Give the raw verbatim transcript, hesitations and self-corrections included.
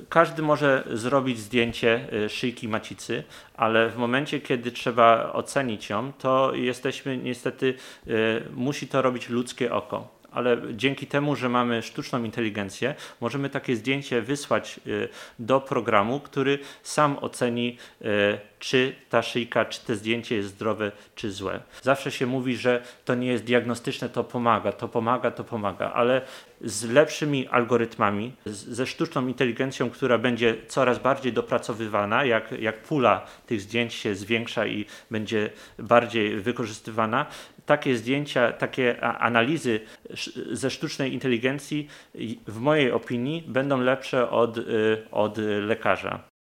każdy może zrobić zdjęcie szyjki macicy, ale w momencie, kiedy trzeba ocenić ją, to jesteśmy niestety, musi to robić ludzkie oko. Ale dzięki temu, że mamy sztuczną inteligencję, możemy takie zdjęcie wysłać do programu, który sam oceni, czy ta szyjka, czy to zdjęcie jest zdrowe, czy złe. Zawsze się mówi, że to nie jest diagnostyczne, to pomaga, to pomaga, to pomaga, ale z lepszymi algorytmami, ze sztuczną inteligencją, która będzie coraz bardziej dopracowywana, jak, jak pula tych zdjęć się zwiększa i będzie bardziej wykorzystywana, takie zdjęcia, takie analizy ze sztucznej inteligencji w mojej opinii będą lepsze od, od lekarza.